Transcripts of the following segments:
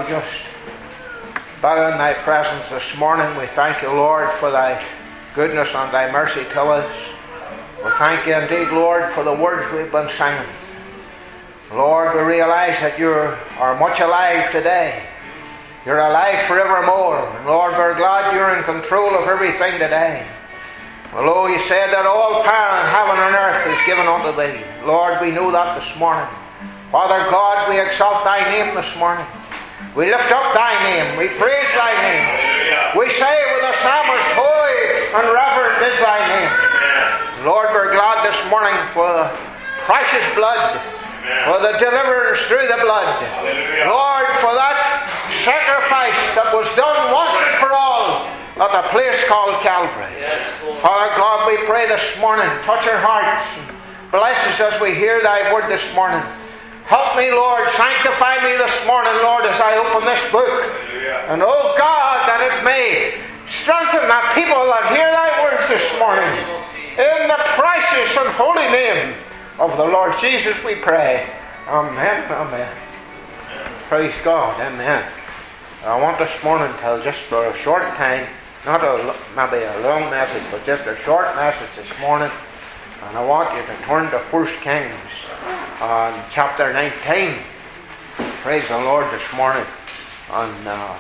just bow in thy presence this morning. We thank you, Lord, for thy goodness and thy mercy to us. We thank you indeed, Lord, for the words we've been singing. Lord, we realize that you are much alive today. You're alive forevermore. And Lord, we're glad you're in control of everything today. Although you said that all power in heaven and earth is given unto thee. Lord, we know that this morning. Father God, we exalt thy name this morning. We lift up thy name. We praise thy name. We say with the psalmist, holy and reverend is thy name. Lord, we're glad this morning for the precious blood, for the deliverance through the blood. Lord, for that sacrifice that was done once and for all at a place called Calvary. Father God, we pray this morning, touch our hearts, bless us as we hear thy word this morning. Help me, Lord, sanctify me this morning, Lord, as I open this book. And oh God, that it may strengthen the people that hear thy words this morning. In the precious and holy name of the Lord Jesus we pray. Amen. Amen. Praise God. Amen. I want this morning to just for a short time, not maybe a long message, but just a short message this morning. And I want you to turn to 1 Kings chapter 19. Praise the Lord this morning. And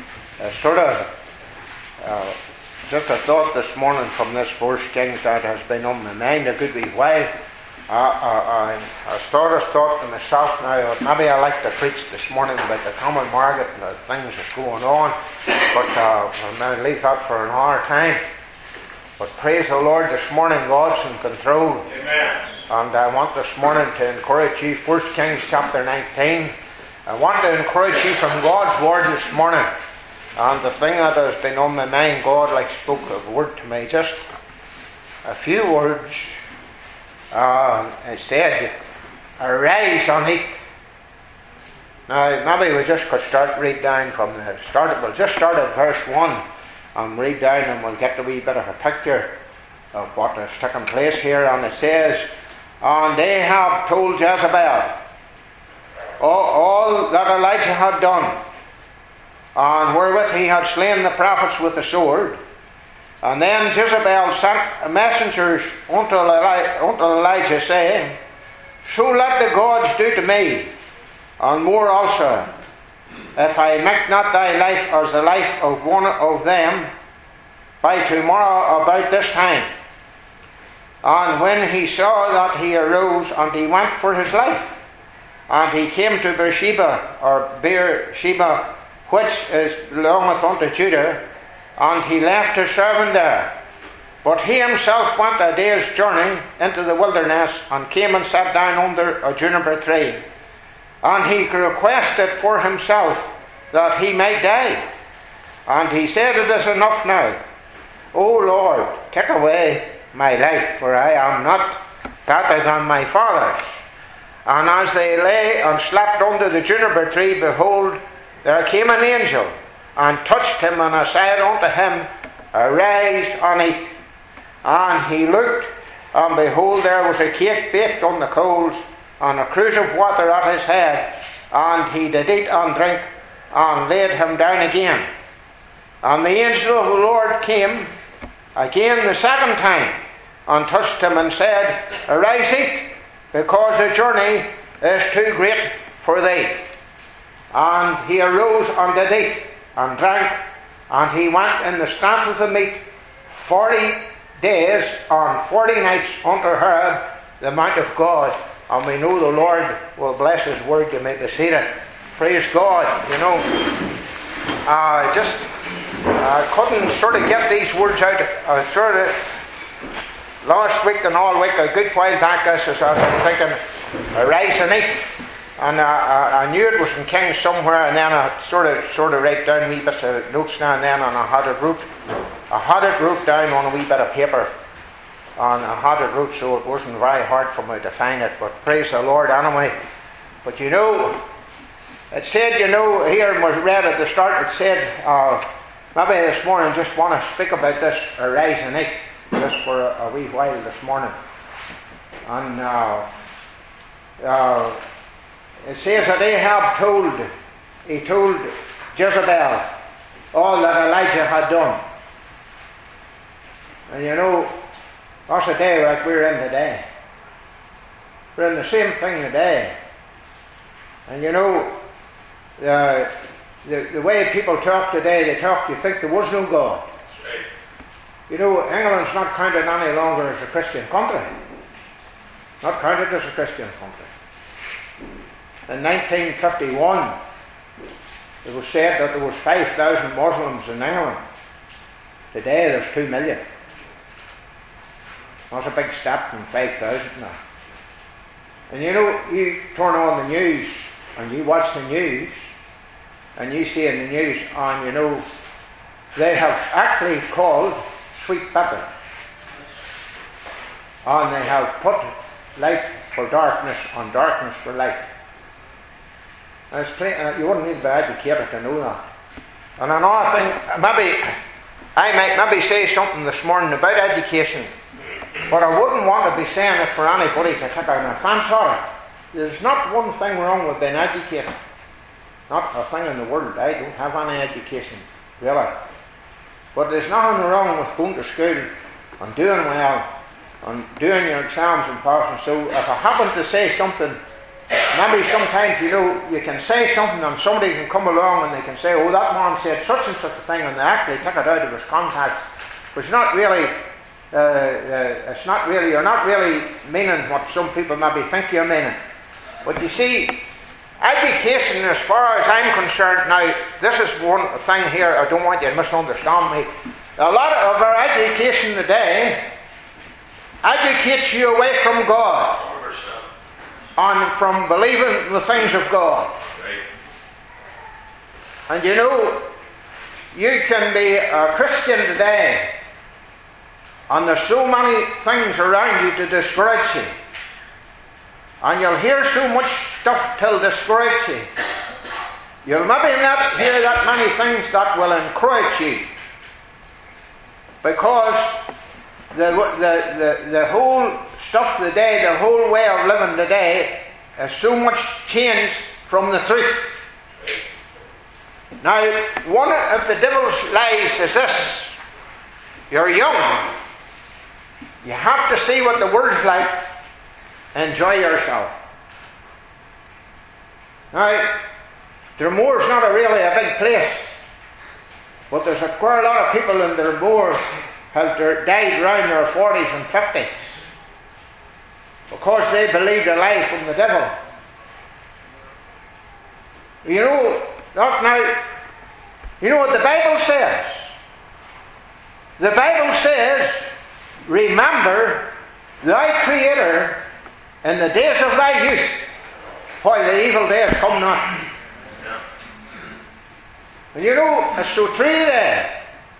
just a thought this morning from this 1 Kings that has been on my mind a good wee while. I thought to myself now, maybe I like to preach this morning about the common market and the things that's going on, but I'm going to leave that for another time. But praise the Lord, this morning God's in control. Amen. And I want this morning to encourage you, 1 Kings chapter 19. I want to encourage you from God's word this morning. And the thing that has been on my mind, God spoke a word to me, just a few words. It said, arise and eat. Now, maybe we just could read down from the start. We'll just start at verse 1 and read down, and we'll get a wee bit of a picture of what has taken place here. And it says, and Ahab told Jezebel all that Elijah had done, and wherewith he had slain the prophets with the sword. And then Jezebel sent messengers unto Elijah, saying, so let the gods do to me, and more also, if I make not thy life as the life of one of them by tomorrow about this time. And when he saw that, he arose, and he went for his life. And he came to Beersheba, which belongeth unto Judah, and he left his servant there. But he himself went a day's journey into the wilderness, and came and sat down under a juniper tree. And he requested for himself that he might die. And he said, it is enough now. O Lord, take away my life, for I am not better than my fathers. And as they lay and slept under the juniper tree, behold, there came an angel, and touched him, and said unto him, arise and eat. And he looked, and behold, there was a cake baked on the coals, and a cruse of water at his head. And he did eat and drink, and laid him down again. And the angel of the Lord came again the second time, and touched him, and said, arise, eat, because the journey is too great for thee. And he arose and did eat and drank, and he went in the strength of the meat 40 days and 40 nights unto Horeb, the mount of God. And we know the Lord will bless his word. You may be seated. Praise God. I couldn't sort of get these words out. Last week and all week, a good while back, I've been thinking, arise and eat. And I knew it was in Kings somewhere, and then I sort of write down wee bits of notes now and then, and I had it wrote down on a wee bit of paper, and I had it wrote so it wasn't very hard for me to find it. But praise the Lord anyway. But it said, here was read at the start, it said, maybe this morning I just want to speak about this arise and eat, just for a wee while this morning. And it says that Ahab told he told Jezebel all that Elijah had done. And you know, that's a day like we're in today. We're in the same thing today. And you know, the way people talk today, they talk, you think there was no God. You know, England's not counted any longer as a Christian country. Not counted as a Christian country. In 1951, it was said that there was 5,000 Muslims in England. Today there's 2 million. That's a big step from 5,000 now. And you know, you turn on the news and you watch the news and you see in the news, and you know, they have actually called sweet pepper, and they have put light for darkness and darkness for light. And it's plain, you wouldn't need to be educated to know that. And another thing, maybe I might maybe say something this morning about education, but I wouldn't want to be saying it for anybody to take an offence on it. There's not one thing wrong with being educated. Not a thing in the world. I don't have any education, really. But there's nothing wrong with going to school and doing well and doing your exams and passing. So if I happen to say something, maybe sometimes, you know, you can say something and somebody can come along and they can say, oh, that man said such and such a thing, and they actually take it out of his context. But it's not really, you're not really meaning what some people maybe think you're meaning. But you see, education, as far as I'm concerned now, this is one thing here, I don't want you to misunderstand me. A lot of our education today educates you away from God and from believing the things of God. And you know, you can be a Christian today and there's so many things around you to discourage you. And you'll hear so much stuff till discourage you. You'll maybe not hear that many things that will encourage you. Because the whole stuff today, the whole way of living today, is so much changed from the truth. Now, one of the devil's lies is this. You're young. You have to see what the world's like. Enjoy yourself. Now, Dramore's not really a big place, but there's quite a lot of people in Dromore have died around their 40s and 50s because they believed a lie from the devil. You know, not now. You know what the Bible says? The Bible says, remember thy Creator in the days of thy youth, while the evil days come not. Yeah. And you know, it's so true today.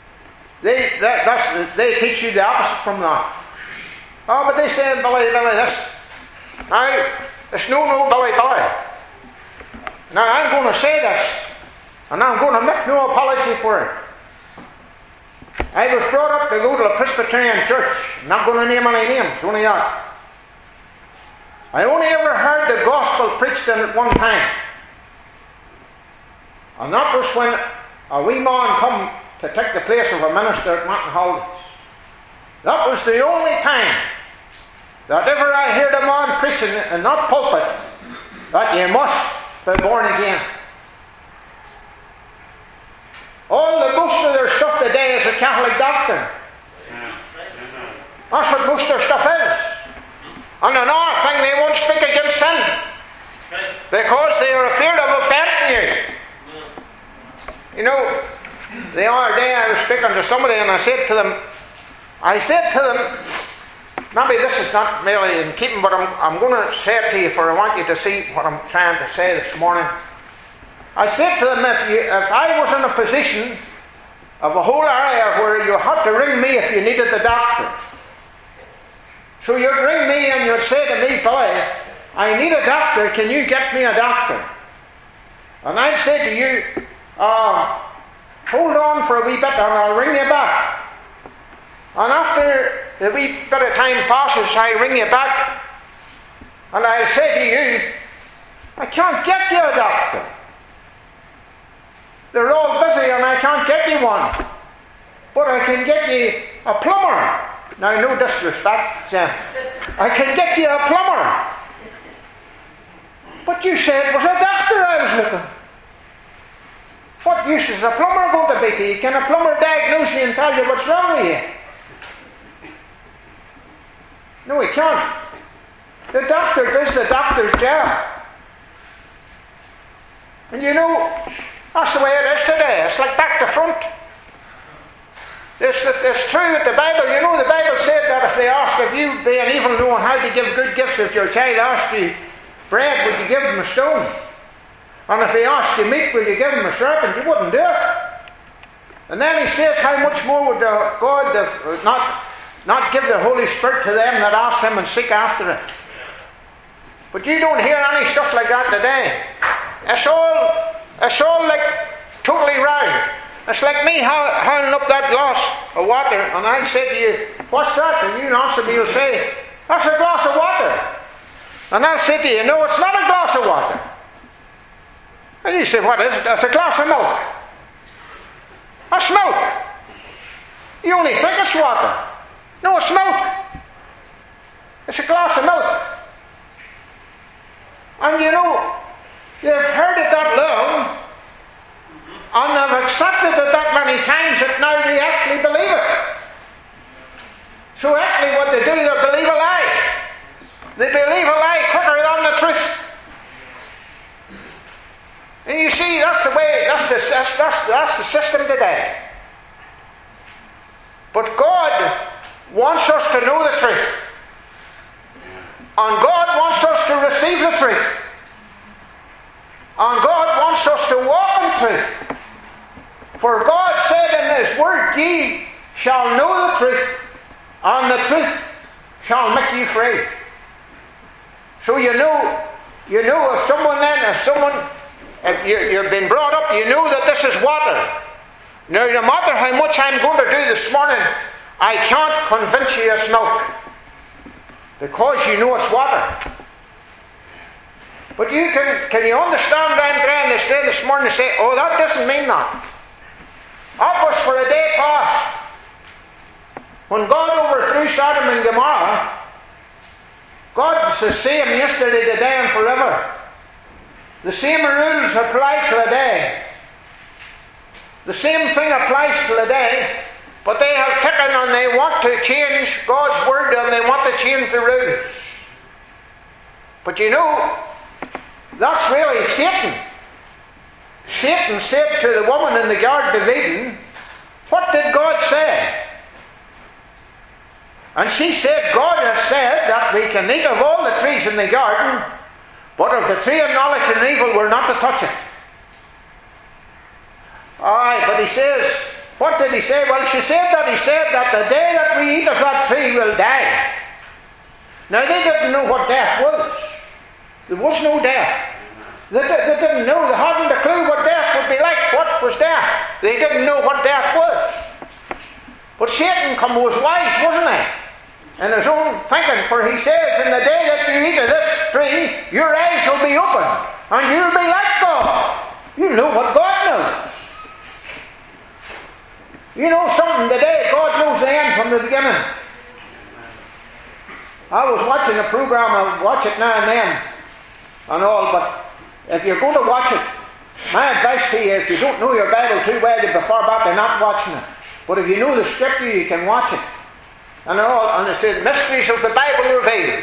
They teach you the opposite from that. Oh, but they say, Billy, this. Now, it's no, Billy. Now, I'm going to say this, and I'm going to make no apology for it. I was brought up to go to a Presbyterian church. I'm not going to name any names, only that. I only ever heard the gospel preached in it one time. And that was when a wee man come to take the place of a minister at Martin Holidays. That was the only time that ever I heard a man preaching in that pulpit that you must be born again. Most of their stuff today is a Catholic doctrine. That's what most of their stuff is. And another thing, they won't speak against sin because they are afraid of offending you. You know, the other day I was speaking to somebody and I said to them, maybe this is not really in keeping, but I'm going to say it to you, for I want you to see what I'm trying to say this morning. I said to them, if I was in a position of a whole area where you had to ring me if you needed the doctor, so you'd ring me and you'd say to me, boy, I need a doctor, can you get me a doctor? And I'd say to you, hold on for a wee bit and I'll ring you back. And after a wee bit of time passes, I ring you back and I'll say to you, I can't get you a doctor. they're all busy and I can't get you one. But I can get you a plumber. Now, no disrespect, Sam. I can get you a plumber. But you said it was a doctor I was looking. What use is a plumber going to be to you? Can a plumber diagnose you and tell you what's wrong with you? No, he can't. The doctor does the doctor's job. And you know, that's the way it is today. It's like back to front. It's true with the Bible. You know, the Bible said that if they ask, if you being evil knowing how to give good gifts, if your child asked you bread, would you give him a stone? And if he asked you meat, will you give him a serpent? You wouldn't do it. And then he says, how much more would God not give the Holy Spirit to them that ask him and seek after it? But you don't hear any stuff like that today. It's all like totally round. It's like me holding up that glass of water, and I'll say to you, what's that? And you answer me, you'll say, that's a glass of water. And I'll say to you, no, it's not a glass of water. And you say, what is it? That's a glass of milk. That's milk. You only think it's water. No, it's milk. It's a glass of milk. And you know, they've heard it that long, and they've accepted it that many times that now they actually believe it. So actually what they do, they believe a lie. They believe a lie quicker than the truth. And you see, that's the way, that's the system today. But God wants us to know the truth. And God wants us to receive the truth. And God wants us to walk in truth. For God said in His Word, ye shall know the truth, and the truth shall make you free. So you know if you've been brought up, you know that this is water. Now, no matter how much I'm going to do this morning, I can't convince you it's milk. Because you know it's water. But can you understand what I'm trying to say this morning? To say, oh, that doesn't mean that. That was for a day past. When God overthrew Sodom and Gomorrah, God's the same yesterday, today, and forever. The same rules apply to today. The same thing applies to today, but they have taken and they want to change God's Word and they want to change the rules. But you know, that's really Satan. Satan said to the woman in the Garden of Eden, what did God say? And she said, God has said that we can eat of all the trees in the garden, but of the tree of knowledge and evil we're not to touch it. Aye, but he says, what did he say? Well, he said that the day that we eat of that tree we'll die. Now they didn't know what death was. There was no death. They didn't know, they hadn't a clue what death would be like. What was death? They didn't know what death was. But Satan was wise, wasn't he? In his own thinking, for he says, in the day that you eat of this tree, your eyes will be open, and you'll be like God. You know what God knows. You know something today, God knows the end from the beginning. I was watching a program, I watch it now and then, and all, but if you're going to watch it, my advice to you, if you don't know your Bible too well, you'd be far better not watching it. But if you know the Scripture, you can watch it. And all, and it says, mysteries of the Bible revealed.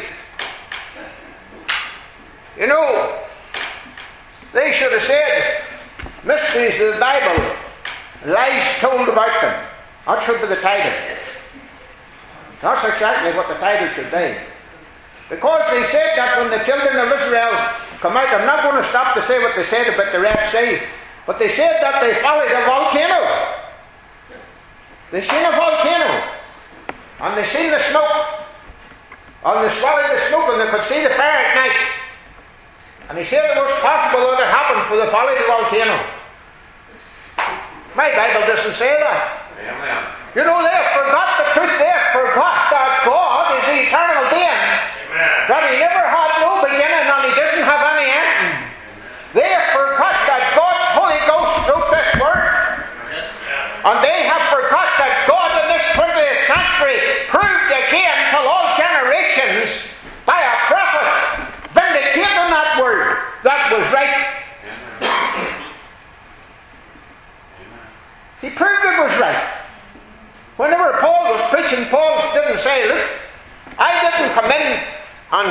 You know, they should have said, mysteries of the Bible, lies told about them. That should be the title. That's exactly what the title should be. Because they said that when the children of Israel come out, I'm not going to stop to say what they said about the Red Sea, but they said that they followed a volcano. They seen a volcano, and they seen the smoke, and they swallowed the smoke, and they could see the fire at night. And he said it was possible that it happened for the folly of the volcano. My Bible doesn't say that. Amen. You know, they forgot the truth. They forgot that God is the eternal being. Amen. That He never had no beginning and He doesn't have any ending. They forgot that God's Holy Ghost wrote this word.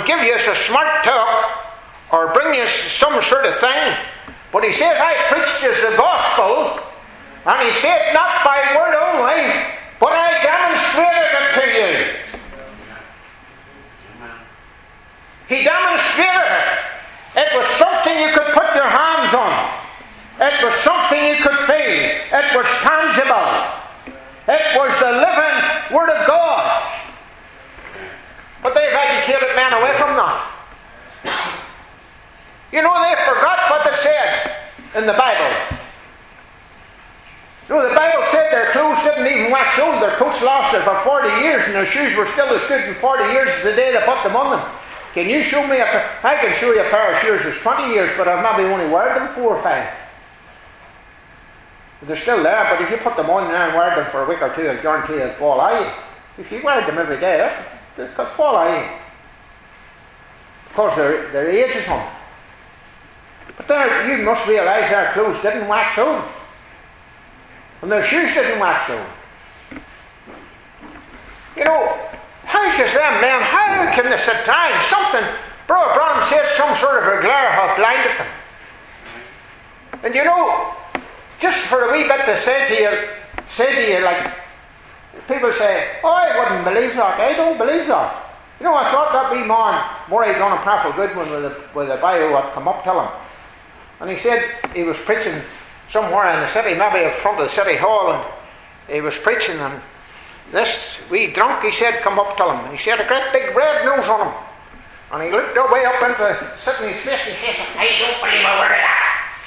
and give you a smart talk or bring you some sort of thing. But he says, I preached you the gospel, and he said, not by word only, but I demonstrated it to you. He demonstrated it. It was something you could put your hands on. It was something you could feel. It was tangible. It was the living Word of God. But they've educated men away from that. You know, they forgot what they said in the Bible. You know, the Bible said their clothes didn't even wax old. Their coats lasted for 40 years and their shoes were still as good in 40 years as the day they put them on them. Can you show me I can show you a pair of shoes that's 20 years, but I've maybe only wear them 4 or 5. They're still there, but if you put them on now and wear them for a week or two, I guarantee they'll fall out. If you wear them every day, they'll fall out. Because their age is on. But there, you must realise their clothes didn't wax old. And their shoes didn't wax old. You know, how's this them men? How can they sit down? Something, Brother Branham said some sort of a glare have blinded them. And you know, just for a wee bit to say to you, like, people say, oh, I wouldn't believe that. I don't believe that. You know, I thought that wee man, Murray done a powerful good one with a bio had come up to him. And he said he was preaching somewhere in the city, maybe in front of the city hall, and he was preaching, and this wee drunk, he said, come up to him. And he said a great big red nose on him. And he looked way up into sitting his face and he says, I don't believe a word of that.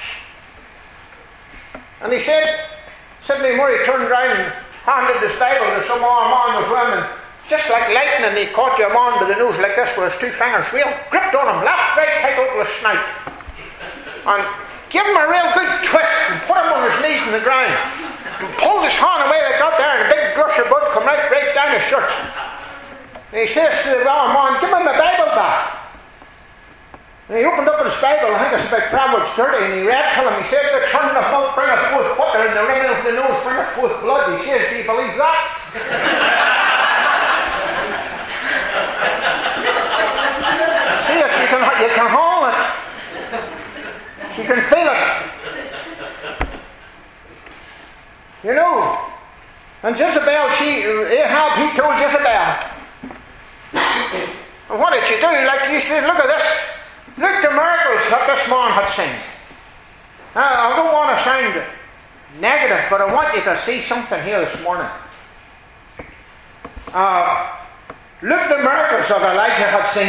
And he said, Sidney Murray turned round and handed his Bible to some other man was with him, and just like lightning, he caught your man by the nose like this with his 2 fingers, real gripped on him, lapped right tight over his snout, and gave him a real good twist and put him on his knees in the ground, and pulled his hand away like that there, and a big gush of blood come right down his shirt. And he says to the other man, give him the Bible back. And he opened up his Bible, I think it's about Proverbs 30, and he read to him, he said, the churn of milk bringeth forth butter, and the ringing of the nose bringeth forth blood. He says, do you believe that? See, you can hold it. You can feel it. You know, and Jezebel, Ahab, he told Jezebel, and what did she do? Like he said, look at this. Look at the miracles that this man had seen. Now, I don't want to sound negative, but I want you to see something here this morning. Look at the miracles that Elijah had seen.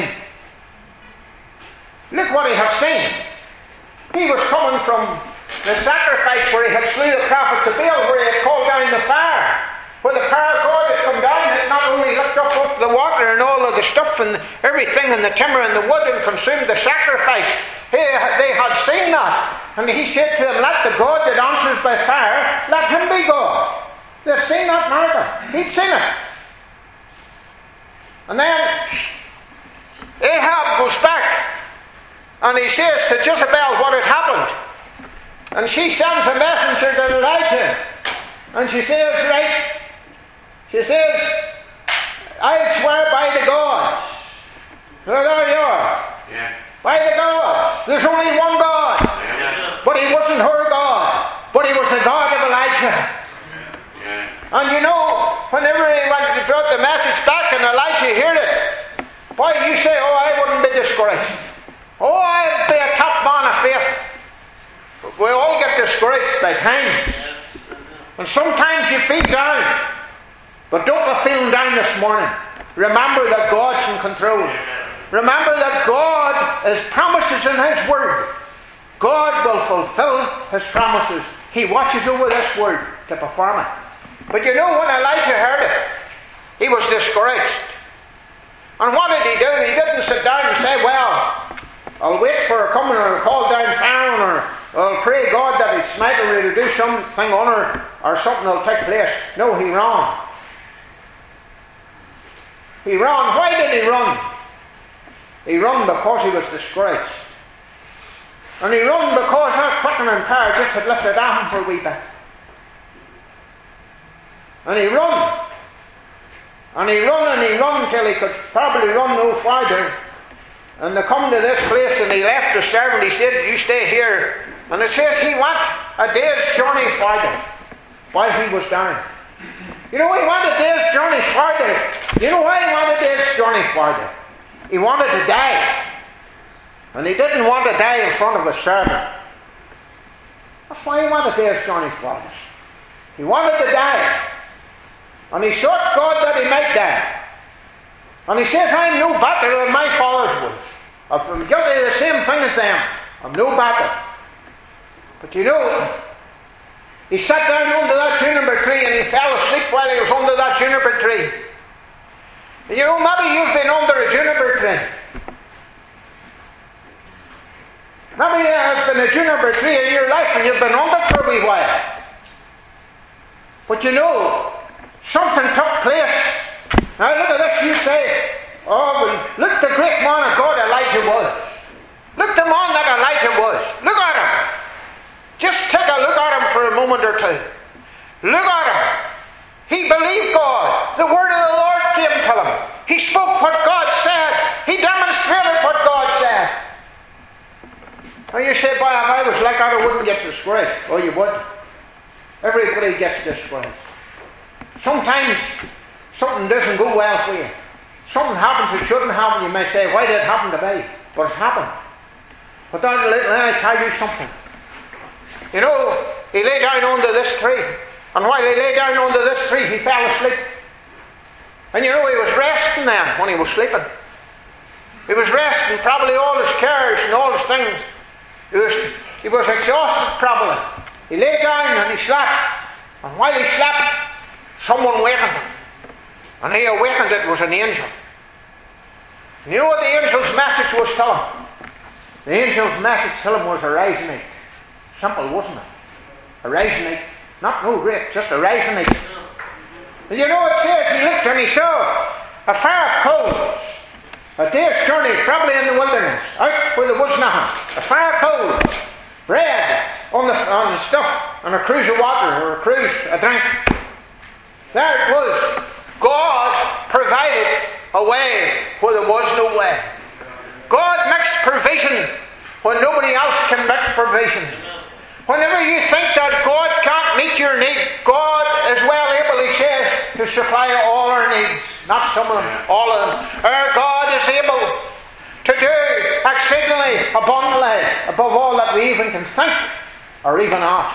Look what he had seen. He was coming from the sacrifice where he had slew the prophets of Baal, where he had called down the fire. Where the fire of God had come down, it not only licked up the water and all of the stuff and everything and the timber and the wood and consumed the sacrifice. They had seen that. And he said to them, let the God that answers by fire, let him be God. They've seen that miracle. He'd seen it. And then Ahab goes back and he says to Jezebel what had happened. And she sends a messenger to Elijah. And she says, right, she says, I swear by the gods. Well, there you are. Yeah. By the gods. There's only one God. Yeah. But he wasn't her God. But he was the God of Elijah. Yeah. And you know, whenever he went to brought the message back and Elijah heard it, boy, you say, oh, I wouldn't be discouraged. Oh, I'd be a top man of faith. We all get discouraged by times. And sometimes you feel down. But don't be feeling down this morning. Remember that God's in control. Remember that God has promises in His Word. God will fulfill His promises. He watches over this Word to perform it. But you know, when Elijah heard it, he was discouraged. And what did he do? He didn't sit down and say, well, I'll wait for her coming, or I'll call down Pharaoh, or I'll pray God that He'd smite her, or do something on her, or something will take place. No, he ran. He ran. Why did he run? He ran because he was discouraged. And he ran because that quickening power just had lifted at him for a wee bit. And he run. And he run till he could probably run no farther. And they come to this place, and he left the servant. He said, you stay here. And it says he went a day's journey farther while he was down. You know, he went a day's journey farther. You know why he went a day's journey farther? He wanted to die. And he didn't want to die in front of a servant. That's why he went a day's journey farther. He wanted to die. And he sought God that he might die. And he says, I'm no better than my fathers was. I'm guilty of the same thing as them. I'm no better. But you know, he sat down under that juniper tree and he fell asleep while he was under that juniper tree. You know, maybe you've been under a juniper tree. Maybe there has been a juniper tree in your life and you've been under it for a wee while. But you know, something took place. Now look at this, you say, oh, look the great man of God Elijah was. Look the man that Elijah was. Look at him. Just take a look at him for a moment or two. Look at him. He believed God. The word of the Lord came to him. He spoke what God said. He demonstrated what God said. Now you say, boy, if I was like that, I wouldn't get disgraced. Oh, you would. Everybody gets disgraced. Sometimes something doesn't go well for you. Something happens that shouldn't happen. You may say, why did it happen to me? But it happened. But then let me tell you something. You know, he lay down under this tree. And while he lay down under this tree, he fell asleep. And you know, he was resting then when he was sleeping. He was resting, probably all his cares and all his things. He was exhausted probably. He lay down and he slept. And while he slept, someone wakened him. And he awakened, it was an angel. And you know what the angel's message was to him? The angel's message to him was arise and eat. Simple, wasn't it? Arise and eat. Not no great, just arise and eat. And you know what it says? He looked and he saw a fire of coals. A day's journey, probably in the wilderness, out where there was nothing. A fire of coals. Bread on the stuff, and a cruse of water, or a drink. There it was. God provided a way where there was no way. God makes provision when nobody else can make provision. Whenever you think that God can't meet your need, God is well able, he says, to supply all our needs. Not some of them, all of them. Our God is able to do exceedingly abundantly above all that we even can think or even ask.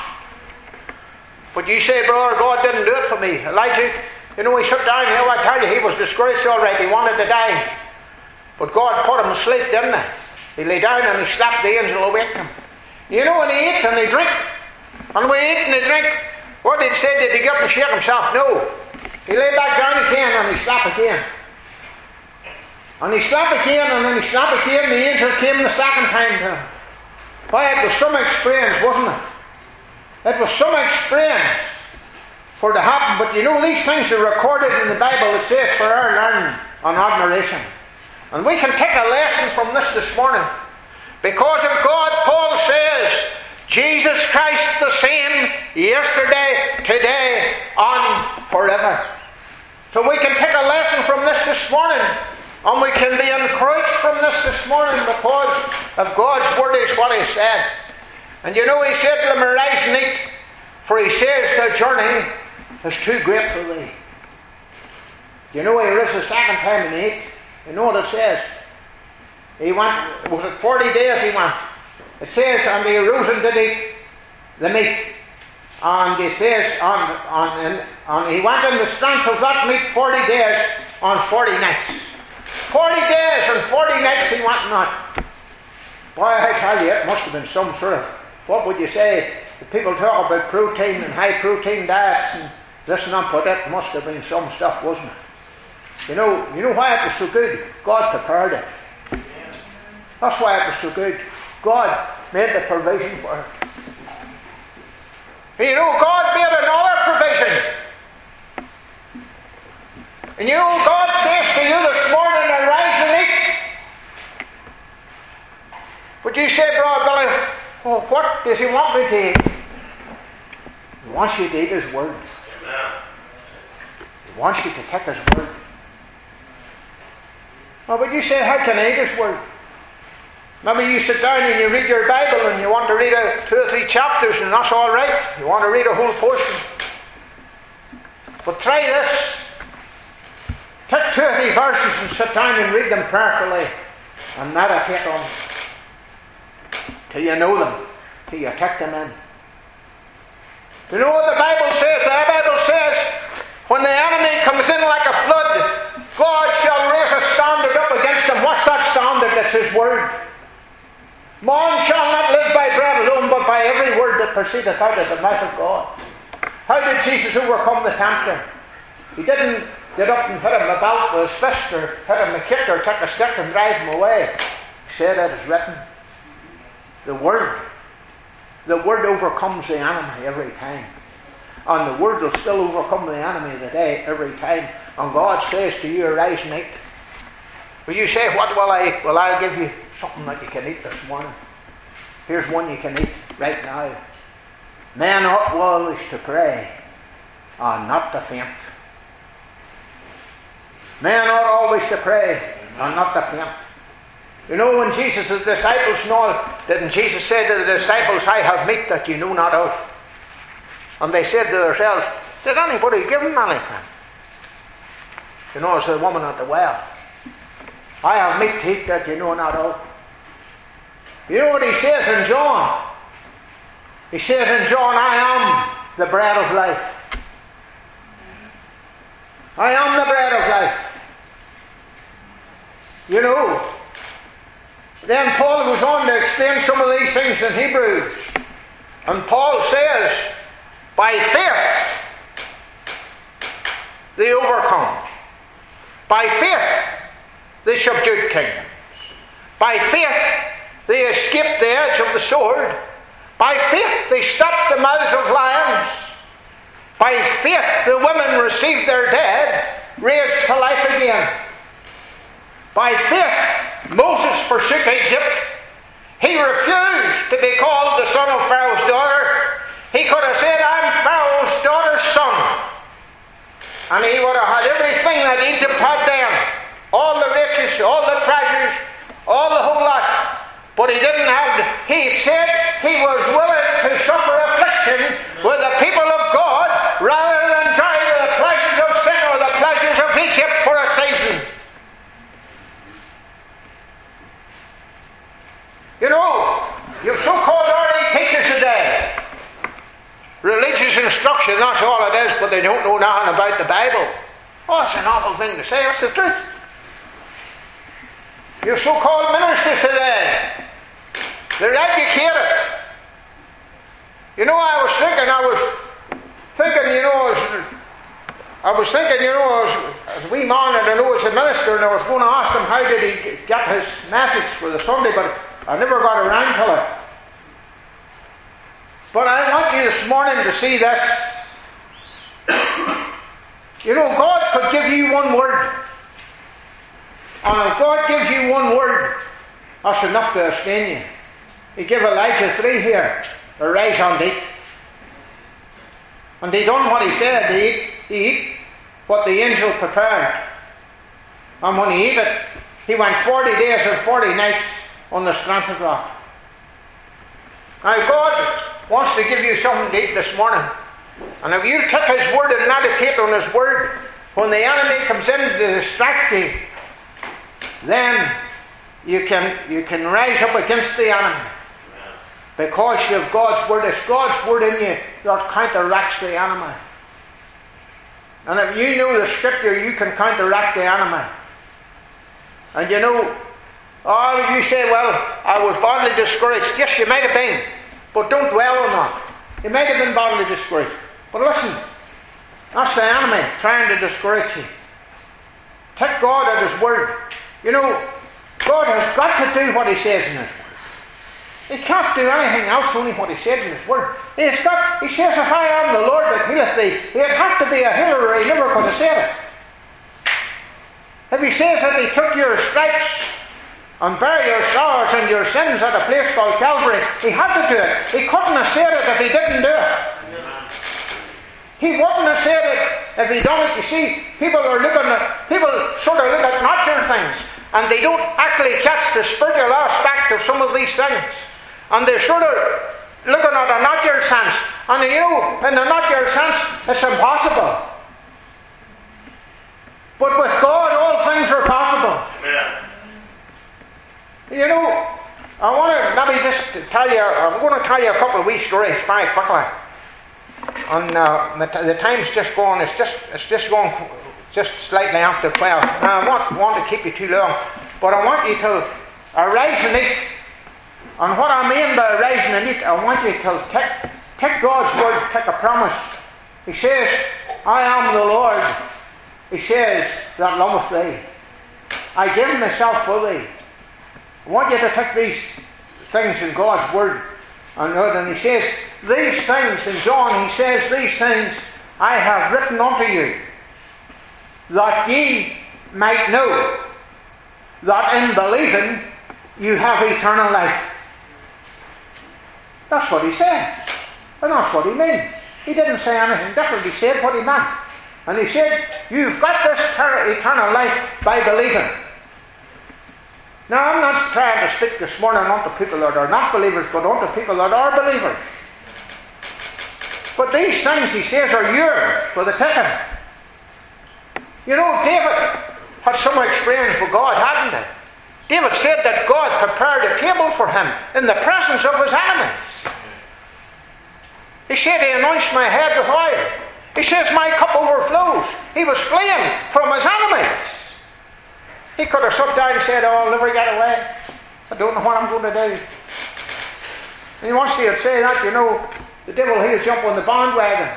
But you say, brother, God didn't do it for me. Elijah, you know, he sat down here, I tell you, he was disgraced already. He wanted to die. But God put him asleep, didn't he? He lay down and he slept, the angel awakened him. You know, when he ate and he drank, and when he ate and he drank, what did he say? Did he get up and shake himself? No. He lay back down again and he slept again. And he slept again and then he slept again. The angel came the second time to him. Why, it was some experience, wasn't it? It was some experience for it to happen. But you know, these things are recorded in the Bible, it says, for our learning and admiration. And we can take a lesson from this morning. Because of God, Paul says, Jesus Christ the same yesterday, today, and forever. So we can take a lesson from this morning, and we can be encouraged from this morning because of God's word is what he said. And you know, he said to them, arise and eat, for he says the journey is too great for thee. You know, he rose the second time and he ate. You know what it says? He went, was it 40 days he went? It says, and he arose and did eat the meat. And it says, and he went in the strength of that meat 40 days and 40 nights. 40 days and 40 nights he went not. Boy, I tell you, it must have been some sort of, what would you say, the people talk about protein and high protein diets and this and that, but it must have been some stuff, wasn't it? You know why it was so good? God prepared it. That's why it was so good. God made the provision for it. You know, God made another provision. And you know, God says to you this morning, arise and eat. But you say, brother Billy, well, what does he want me to eat? He wants you to eat his word. He wants you to take his word. Oh, but you say, how can I eat his word? Maybe you sit down and you read your Bible and you want to read 2 or 3 chapters, and that's all right. You want to read a whole portion. But try this. Take 2 or 3 verses and sit down and read them prayerfully and meditate on them till you know them, till you take them in. Do you know what the Bible says? The Bible says, when the enemy comes in like a flood, God shall raise a standard up against him. What's that standard? It's His Word. Man shall not live by bread alone, but by every word that proceedeth out of the mouth of God. How did Jesus overcome the tempter? He didn't get up and hit him a belt with his fist, or hit him a kick, or take a stick and drive him away. He said, it is written. The Word overcomes the enemy every time. And the Word will still overcome the enemy today every time. And God says to you, arise and eat. Will you say, what will I eat? Well, I'll give you something that you can eat this morning. Here's one you can eat right now. Men ought always to pray and not to faint. Men ought always to pray and not to faint. You know, when Jesus' disciples didn't Jesus say to the disciples, I have meat that you know not of? And they said to themselves, did anybody give him anything? You know, it's the woman at the well. I have meat to eat that you know not of. You know what he says in John? He says in John, I am the bread of life. I am the bread of life. You know, then Paul goes on to explain some of these things in Hebrews. And Paul says, by faith they overcome. By faith they subdued kingdoms. By faith they escaped the edge of the sword. By faith they stopped the mouths of lions. By faith the women received their dead, raised to life again. By faith Moses forsook Egypt. He refused to be called the son of Pharaoh's daughter. He could have said, I'm Pharaoh's daughter's son. And he would have had everything that Egypt had then. All the riches, all the treasures, all the whole lot. But he didn't have, he said he was willing to suffer affliction with the people of God rather than try the pleasures of sin or the pleasures of Egypt for a season. You know, you so-called early teachers today, religious instruction, that's all it is, but they don't know nothing about the Bible. Oh, it's an awful thing to say, that's the truth. Your so-called ministers today, they're educated. You know, I was thinking, as a wee man, and I know as a minister, and I was going to ask him how did he get his message for the Sunday, but I never got around to it. But I want you this morning to see this. You know, God could give you one word. And if God gives you one word, that's enough to sustain you. He gave Elijah 3 here. Arise and eat. And he done what he said. He eat what the angel prepared. And when he ate it, he went 40 days and 40 nights on the strength of that. Now God wants to give you something to eat this morning. And if you take His word and meditate on His word, when the enemy comes in to distract you, then you can rise up against the enemy. Because you have God's word. It's God's word in you that counteracts the enemy. And if you know the scripture, you can counteract the enemy. And you know, you say, well, I was badly discouraged. Yes, you might have been. But don't dwell on that. You might have been badly discouraged. But listen, that's the enemy trying to discourage you. Take God at His word. You know, God has got to do what He says in His word. He can't do anything else, only what He said in His word. He says, if I am the Lord that healeth thee, He'd have to be a healer or He never could have said it. If He says that He took your stripes and bare your sorrows and your sins at a place called Calvary, He had to do it. He couldn't have said it if He didn't do it. He wouldn't have said it if He done it. You see, people sort of look at natural things. and they don't actually catch the spiritual aspect of some of these things. And they're sort of looking at a natural sense. And you know, in the natural sense, it's impossible. But with God, all things are possible. Amen. You know, I want to maybe just tell you, I'm going to tell you a couple of wee stories very quickly. And the time's just gone, it's just gone just slightly after 12. Now, I don't want to keep you too long, but I want you to arise and eat. And what I mean by arise and eat, I want you to take God's word, take a promise. He says, I am the Lord. He says, that loveth thee. I give myself for thee. I want you to take these things in God's word. And he says, these things, in John, he says, these things I have written unto you, that ye might know that in believing you have eternal life. That's what he says. And that's what he means. He didn't say anything different. He said what he meant. And he said, you've got this eternal life by believing. Now, I'm not trying to speak this morning unto people that are not believers, but unto people that are believers. But these things, he says, are yours for the taking. You know, David had some experience with God, hadn't he? David said that God prepared a table for him in the presence of his enemies. He said, he anoints my head with oil. He says, my cup overflows. He was fleeing from his enemies. He could have sat down and said, oh, I'll never get away. I don't know what I'm going to do. And he wants to say that, you know, the devil, he'll jump on the bandwagon.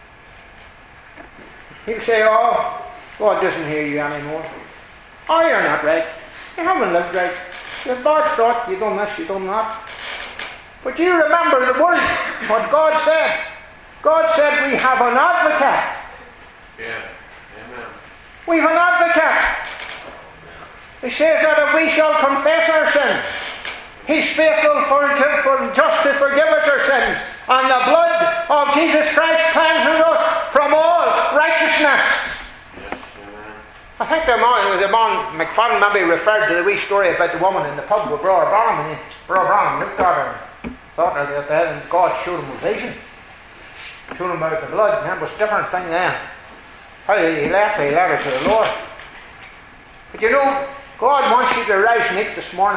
He'll say, oh, God doesn't hear you anymore. Oh, you're not right. You haven't lived right. You've bad thought, you've done this, you've done that. But you remember the word, what God said. God said we have an advocate. Yeah. Amen. We have an advocate. He says that if we shall confess our sins, He's faithful and just to forgive us our sins. And the blood of Jesus Christ cleanses us from all righteousness. Yes. Amen. I think the man McFadden maybe referred to the wee story about the woman in the pub with Brother Branham. And Brother Branham looked at her and thought that then God showed him a vision. Showed him about the blood, and that was a different thing then. How he left her to the Lord. But you know, God wants you to rise and eat this morning.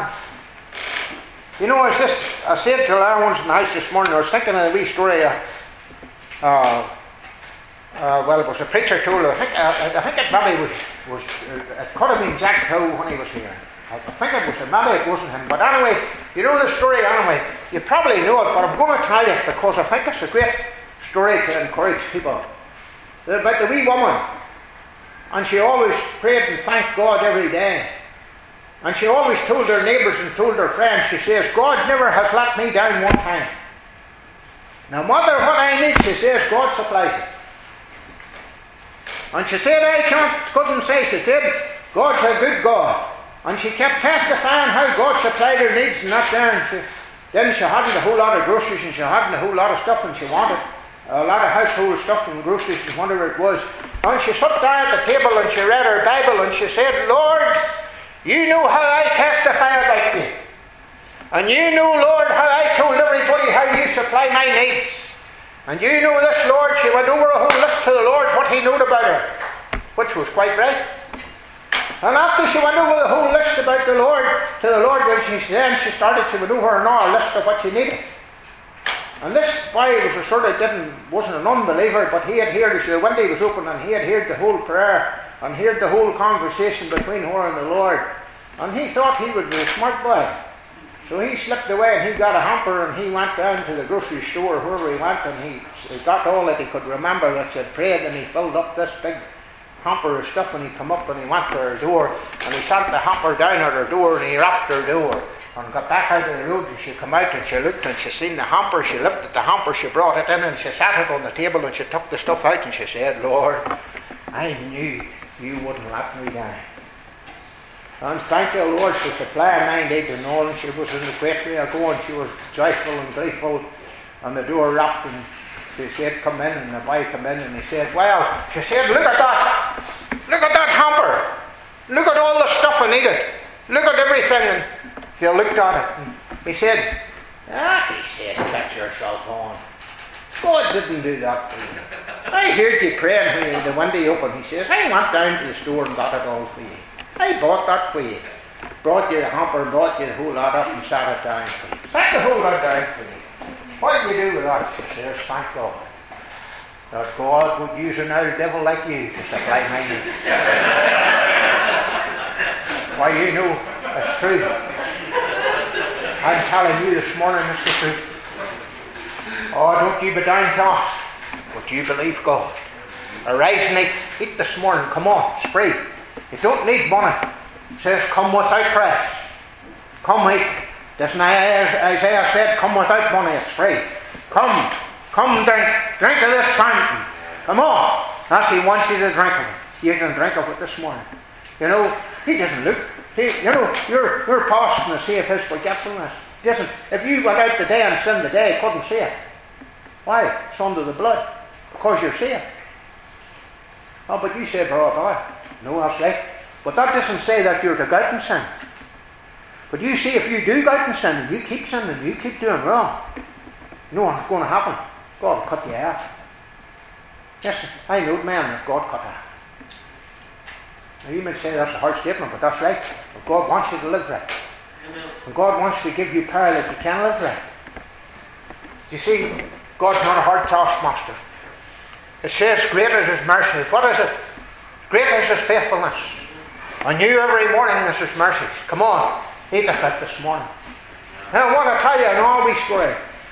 You know, I said to Larry in the house this morning, I was thinking of a wee story. Well, it was a preacher told. I think it maybe was it could have been Jack Howe when he was here. I think it was, maybe it wasn't him. But anyway, you know the story anyway. You probably know it, but I'm going to tell you because I think it's a great story to encourage people. About the wee woman. And she always prayed and thanked God every day. And she always told her neighbours and told her friends, she says, God never has let me down one time. No matter what I need, she says, God supplies it. And she said, couldn't say, she said, God's a good God. And she kept testifying how God supplied her needs and that there. And then she hadn't a whole lot of groceries and she hadn't a whole lot of stuff and she wanted a lot of household stuff and groceries and whatever it was. And she sat down at the table and she read her Bible and she said, Lord, you know how I testify about you. And you know, Lord, how I told everybody how you supply my needs. And you know this, Lord, she went over a whole list to the Lord what he knew about her, which was quite right. And after she went over the whole list about the Lord, to the Lord, when she started to maneuver now a list of what she needed. And this boy wasn't an unbeliever, but he had heard, the window was open and he had heard the whole prayer and heard the whole conversation between her and the Lord. And he thought he would be a smart boy. So he slipped away and he got a hamper and he went down to the grocery store wherever he went and he got all that he could remember that she had prayed and he filled up this big hamper of stuff and he come up and he went to her door and he sat the hamper down at her door and he rapped her door and got back out of the road and she come out and she looked and she seen the hamper, she lifted the hamper, she brought it in and she sat it on the table and she took the stuff out and she said, Lord, I knew you wouldn't let me down. And thank you, Lord, for supplying my need and all. And she was in the great way of going. She was joyful and gleeful. And the door rapped and she said, come in. And the boy come in and he said, well, she said, look at that. Look at that hamper. Look at all the stuff I needed. look at everything, and he looked at it, and he said, he says, get yourself on. God didn't do that for you. I heard you praying when the window opened. He says, I went down to the store and got it all for you. I bought that for you. Brought you the hamper, brought you the whole lot up and sat it down for you. Sat the whole lot down for you. What do you do with that? She says, thank God. That God would use an old devil like you to supply my needs. Why, you know, it's true. I'm telling you this morning, it's the truth. Oh, don't you be downcast, but you believe God. Arise and eat this morning. Come on, it's free. You don't need money. It says, come without price. Come eat. Doesn't Isaiah said, come without money, it's free. Come drink of this fountain. Come on. That's he wants you to drink of it. You can drink of it this morning. You know, he doesn't look. You're passing to see if his forgetfulness. He doesn't. If you went out today and sinned today, he couldn't see it. Why? It's under the blood. Because you're saved. Oh, but you say, brother, no, that's right. But that doesn't say that you're to go out and sin. But you see, if you do go out and sin, and you keep sinning, you keep doing wrong, you know what's going to happen? God will cut you off. Yes, I know men that God cut off. Now you might say that's a hard statement, but that's right. But God wants you to live right. And God wants to give you power that you can live right. You see, God's not a hard taskmaster. It says, great is his mercy. What is it? Great is his faithfulness. I knew every morning is his mercies. Come on, eat of it this morning. Now I want to tell you an all wee story.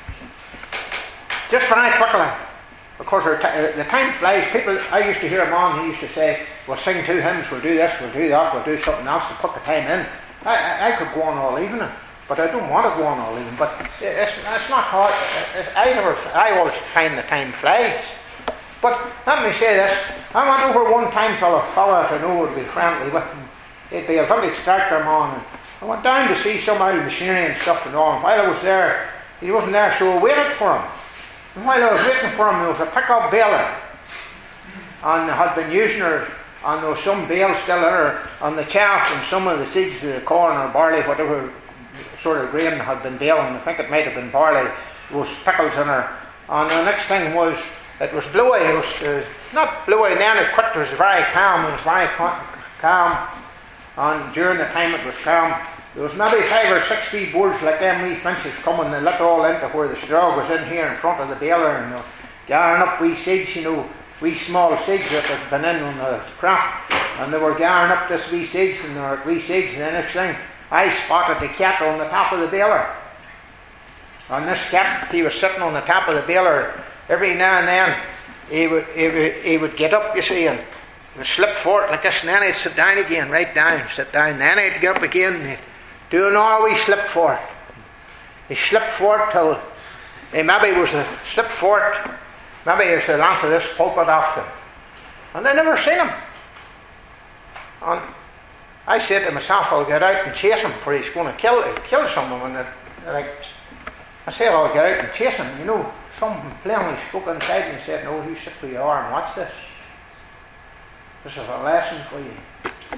Just very quickly. Because the time flies. People, I used to hear a man who used to say, we'll sing 2 hymns, we'll do this, we'll do that, we'll do something else to put the time in. I could go on all evening, but I don't want to go on all evening. But it's not hard. I always find the time flies. But let me say this. I went over one time to a fellow I know would be friendly with him. He'd be a village tractor man. And I went down to see some old machinery and stuff and all. And while I was there, he wasn't there, so I waited for him. And while I was waiting for him, there was a pickup baler. And they had been using her, and there was some bale still in her, and the chaff and some of the seeds of the corn or barley, whatever sort of grain had been baling. I think it might have been barley. There was pickles in her. And the next thing was, it was blowy. It was not blowy, and then it quit. It was very calm. It was very calm. And during the time it was calm, there was maybe 5 or 6 wee boards like them wee finches coming. They let all into where the straw was in here in front of the baler, and they were gathering up wee seeds, wee small seeds that had been in on the crop. And they were gathering up this wee seeds, and there were wee seeds, and the next thing, I spotted the cat on the top of the baler. And this cat, he was sitting on the top of the baler. Every now and then he would get up, you see, and he would slip forward like this, and then he'd sit down again, right down, sit down. Then he'd get up again, and he'd do an all wee slip forward. He slipped forward till he maybe was a slip forward, maybe it's the length of this pulpit off them. And they never seen him. And I said to myself, I'll get out and chase him, for he's going to kill someone. And I said, I'll get out and chase him, Something plainly spoke inside me and said, no, you sit where you are and watch this. This is a lesson for you.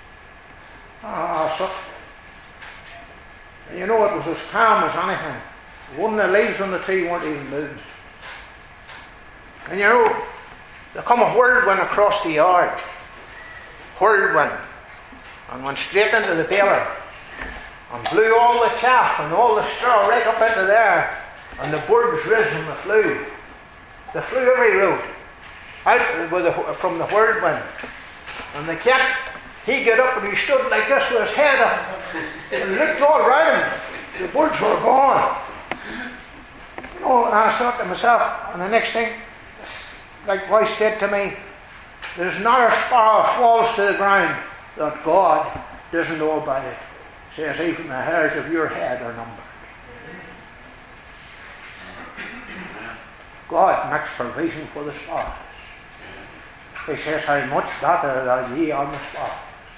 So, it was as calm as anything. One of the leaves on the tree weren't even moving. And there come a whirlwind across the yard. Whirlwind. And went straight into the baler. And blew all the chaff and all the straw right up into there. And the birds risen and they flew. They flew every road. Out from the whirlwind. And the cat, he got up and he stood like this with his head up. And looked all around him. The birds were gone. And I thought to myself, and the next thing, like voice said to me, there's not a sparrow falls to the ground that God doesn't know about it. Says even the hairs of your head are numbered. God makes provision for the stars. He says, how much better are ye on the stars.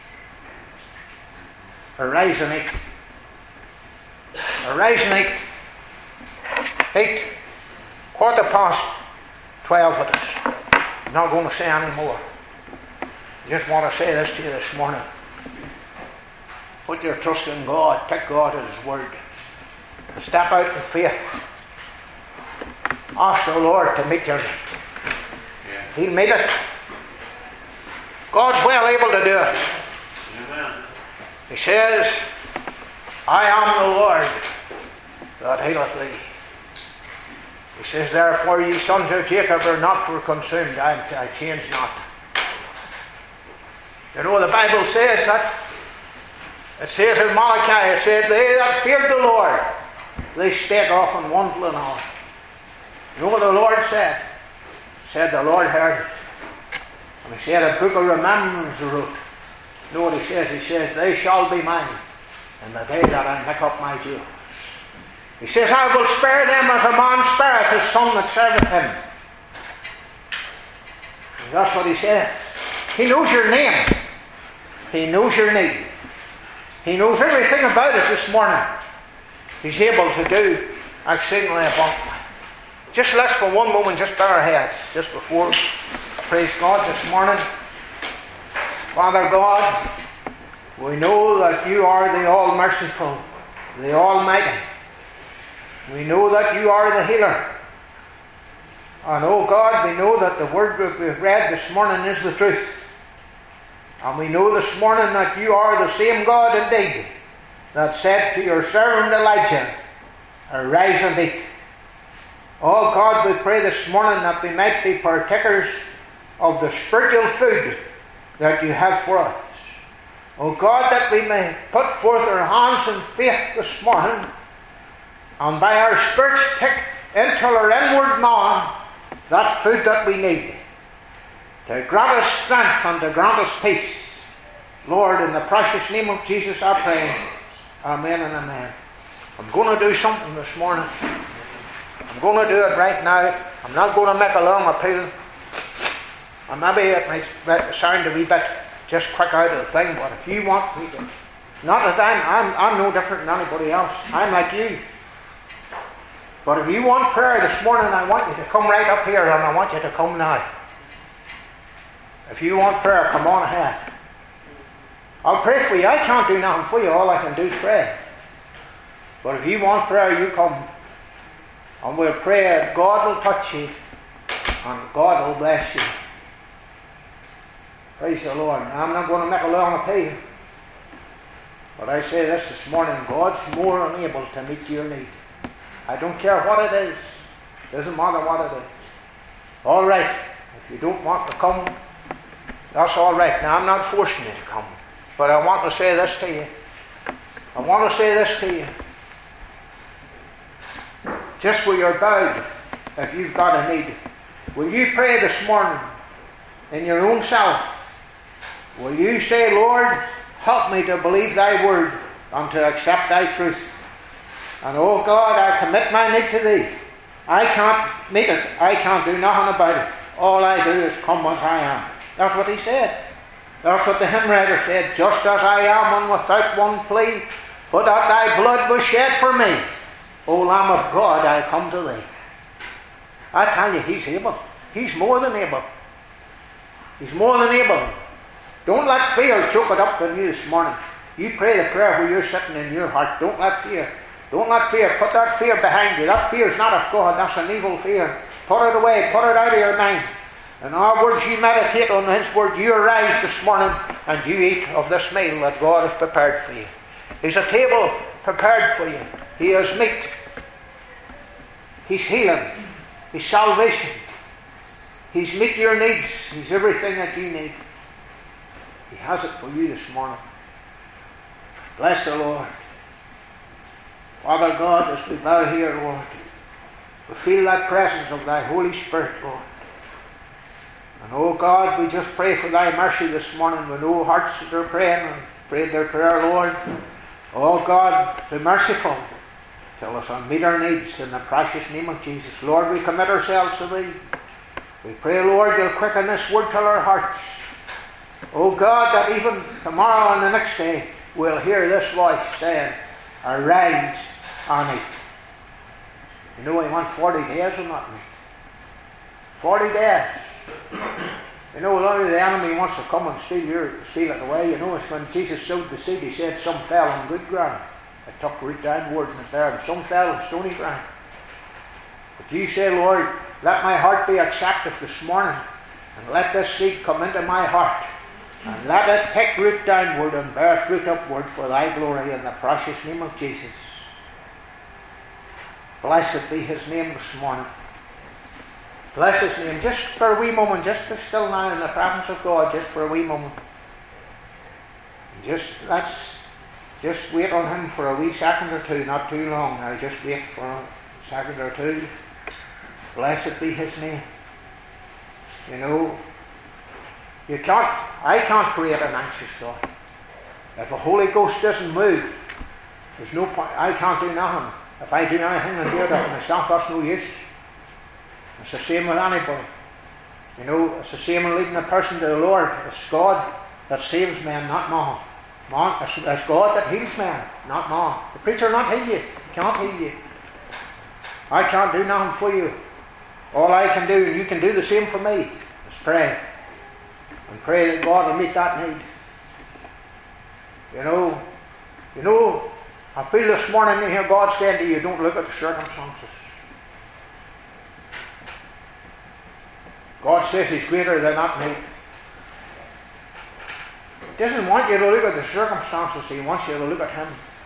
Arise and eat. Arise and eat. Eat. 12:15 it is. I'm not going to say any more. I just want to say this to you this morning. Put your trust in God. Take God at His word. Step out in faith. Ask the Lord to meet your need. Yeah. He'll meet it. God's well able to do it. Amen. He says, I am the Lord that healeth thee. He says, therefore ye sons of Jacob are not for consumed. I change not. You know, the Bible says that. It says in Malachi, it says, they that feared the Lord, they spake often one to another. You know what the Lord said? He said the Lord heard it. And He said a book of remembrance wrote. You know what He says? He says, they shall be mine in the day that I make up my jewels. He says, I will spare them as a man spareth his son that serveth him. And that's what He says. He knows your name. He knows your need. He knows everything about us this morning. He's able to do exceedingly abundantly. Just let's for one moment just bow our heads just before we praise God this morning. Father God, we know that You are the all-merciful, the Almighty. We know that You are the healer. And oh God, we know that the word that we've read this morning is the truth. And we know this morning that You are the same God indeed that said to Your servant Elijah, arise and eat. Oh God, we pray this morning that we might be partakers of the spiritual food that You have for us. Oh God, that we may put forth our hands in faith this morning, and by our spirits take into our inward man that food that we need, to grant us strength and to grant us peace. Lord, in the precious name of Jesus I pray. Amen and amen. I'm going to do something this morning. I'm going to do it right now. I'm not going to make a long appeal. And maybe it might sound a wee bit just quick out of the thing, but if you want me to, not as I'm no different than anybody else. I'm like you. But if you want prayer this morning, I want you to come right up here, and I want you to come now. If you want prayer, come on ahead. I'll pray for you. I can't do nothing for you. All I can do is pray. But if you want prayer, you come. And we'll pray. God will touch you. And God will bless you. Praise the Lord. Now, I'm not going to make a long appeal. But I say this morning. God's more than able to meet your need. I don't care what it is. Doesn't matter what it is. All right. If you don't want to come, that's all right. Now, I'm not forcing you to come. But I want to say this to you. I want to say this to you. Just where you're bowed, if you've got a need, will you pray this morning in your own self? Will you say, Lord, help me to believe Thy word and to accept Thy truth? And oh God, I commit my need to Thee. I can't meet it. I can't do nothing about it. All I do is come as I am. That's what he said. That's what the hymn writer said. Just as I am, and without one plea, but that Thy blood was shed for me. O Lamb of God, I come to Thee. I tell you, He's able. He's more than able. He's more than able. Don't let fear choke it up in you this morning. You pray the prayer where you're sitting in your heart. Don't let fear. Don't let fear. Put that fear behind you. That fear is not of God. That's an evil fear. Put it away. Put it out of your mind. In our words, you meditate on His word. You arise this morning and you eat of this meal that God has prepared for you. He's a table prepared for you. He is meat. He's healing. He's salvation. He's meet your needs. He's everything that you need. He has it for you this morning. Bless the Lord. Father God, as we bow here, Lord, we feel that presence of Thy Holy Spirit, Lord. And oh God, we just pray for Thy mercy this morning. We know hearts that are praying and prayed their prayer, Lord. Oh God, be merciful. Tell us and meet our needs in the precious name of Jesus. Lord, we commit ourselves to Thee. We pray, Lord, You'll quicken this word to our hearts. Oh God, that even tomorrow and the next day we'll hear this voice saying, arise and eat. You know, He went 40 days on that meat. 40 days. You know, the enemy wants to come and steal it away. You know, it's when Jesus sowed the seed, he said some fell on good ground. It took root downward and there, and some fell on stony ground. But you say, Lord, let my heart be accepted this morning, and let this seed come into my heart, and let it take root downward and bear fruit upward for thy glory in the precious name of Jesus. Blessed be his name this morning. Bless his name. Just for a wee moment, just be still now in the presence of God, just for a wee moment. Let's just wait on him for a wee second or two, not too long now, just wait for a second or two. Blessed be his name. You know, I can't create an anxious thought. If the Holy Ghost doesn't move, there's no point. I can't do nothing. If I do anything and do it of myself, that's no use. It's the same with anybody. You know, it's the same in leading a person to the Lord. It's God that saves men, not man. It's God that heals men, not man. The preacher not heal you. He can't heal you. I can't do nothing for you. All I can do, and you can do the same for me, is pray. And pray that God will meet that need. You know, I feel this morning to hear God saying to you, don't look at the circumstances. God says he's greater than that need. He doesn't want you to look at the circumstances, he wants you to look at him.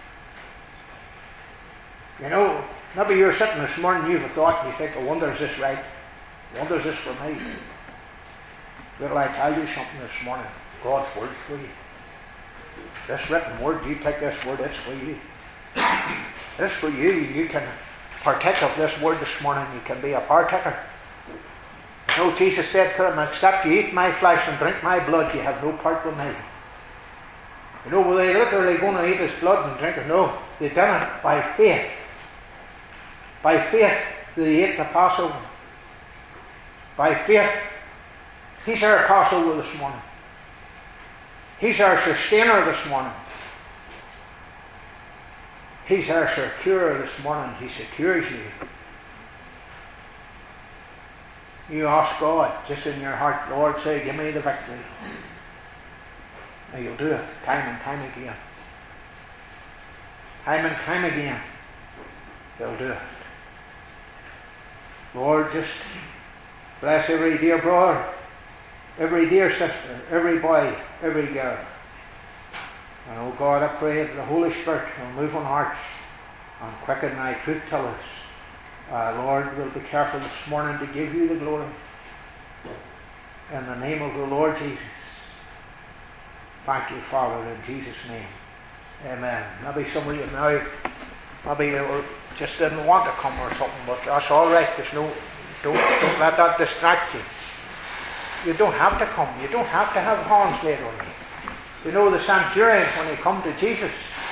You know, maybe you're sitting this morning, you have a thought, and you think, I wonder is this right? I wonder is this for me? Will I tell you something this morning? God's word's for you. This written word, you take this word, it's for you. It's for you. You can partake of this word this morning. You can be a partaker. You know, Jesus said to them, except you eat my flesh and drink my blood, you have no part with me. You know, were they literally going to eat his blood and drink it? No, they done it by faith. By faith, they ate the Passover. By faith, he's our Passover this morning. He's our sustainer this morning. He's our securer this morning. He secures you. You ask God, just in your heart, Lord, say, give me the victory. And you'll do it time and time again. Time and time again, you'll do it. Lord, just bless every dear brother, every dear sister, every boy, every girl. And oh God, I pray that the Holy Spirit will move on hearts and quicken thy truth to us. Lord, we'll be careful this morning to give you the glory. In the name of the Lord Jesus. Thank you, Father, in Jesus' name. Amen. Maybe somebody now, maybe they were, just didn't want to come or something, but that's all right. There's no, don't let that distract you. You don't have to come. You don't have to have hands laid on you. You know, the centurion, when he come to Jesus,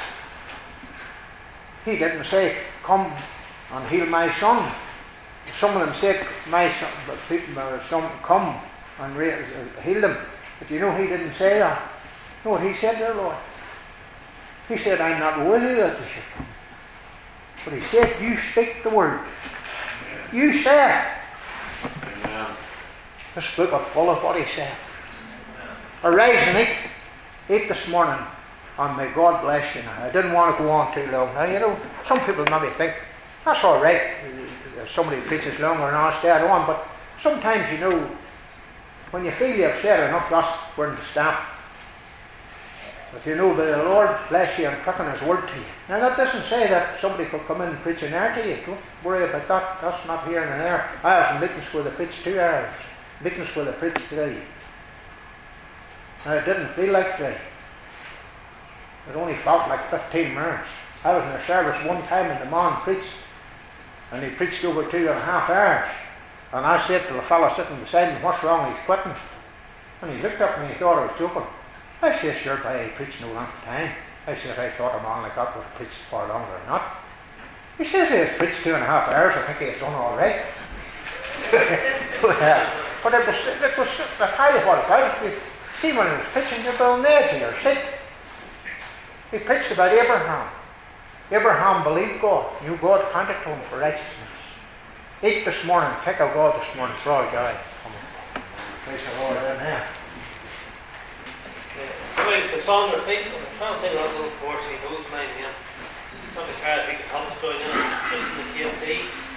he didn't say, come and heal my son. Some of them said, my son, but some come and heal them. But you know, he didn't say that. No, he said to the Lord. He said, I'm not worthy that you should come. But he said, you speak the word. You say it. Amen. This book is full of what he said. Arise and eat. Eat this morning, and may God bless you now. I didn't want to go on too long. Now, you know, some people maybe think, that's all right, if somebody preaches long or not, stay on, but sometimes, you know, when you feel you've said enough, that's where to stop. But you know, the Lord bless you and quicken his word to you. Now, that doesn't say that somebody could come in and preach an hour to you. Don't worry about that. That's not here and there. I have some meetings where they preach 2 hours, meetings where they preach 3. Now, it didn't feel like 3. It only felt like 15 minutes. I was in a service one time and the man preached, and he preached over 2.5 hours. And I said to the fellow sitting beside me, what's wrong, he's quitting. And he looked up and he thought I was joking. I said, sure, but he preached no length of time. I said, I thought a man like that would have preached far longer or not. He says he has preached 2.5 hours. I think he has done all right. But it was, I tell you what about it. See, when he was preaching, you're on the edge of your seat. He preached about Abraham. Abraham believed God, knew God counted to him for righteousness. Eat this morning, take a God this morning for all joy. Praise the Lord, amen. Anyway, the song or feet, I'm trying to say that little chorus, he knows my name. Not the cards we can help us join in, just in the KMD.